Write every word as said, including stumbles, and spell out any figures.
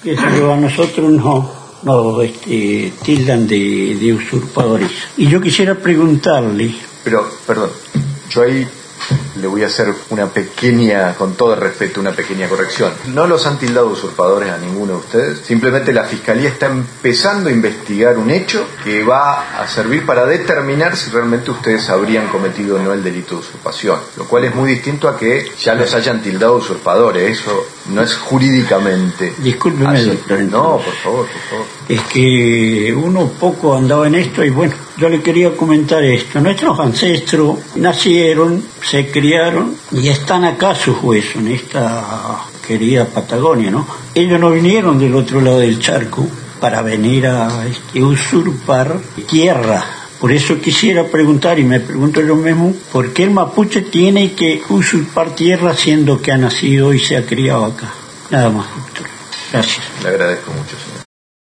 que a nosotros no, nos este, tildan de, de usurpadores. Y yo quisiera preguntarle... Pero, perdón, yo ahí le voy a hacer una pequeña, con todo el respeto, una pequeña corrección. No los han tildado usurpadores a ninguno de ustedes. Simplemente la Fiscalía está empezando a investigar un hecho que va a servir para determinar si realmente ustedes habrían cometido o no el delito de usurpación. Lo cual es muy distinto a que ya los hayan tildado usurpadores. Eso no es jurídicamente. Discúlpeme, doctor. No, por favor, por favor. Es que uno poco andaba en esto y bueno, yo le quería comentar esto. Nuestros ancestros nacieron, se criaron y están acá sus huesos, en esta querida Patagonia, ¿no? Ellos no vinieron del otro lado del charco para venir a este, usurpar tierra. Por eso quisiera preguntar, y me pregunto yo mismo, ¿por qué el mapuche tiene que usurpar tierra siendo que ha nacido y se ha criado acá? Nada más, doctor. Gracias. Le agradezco mucho, señor.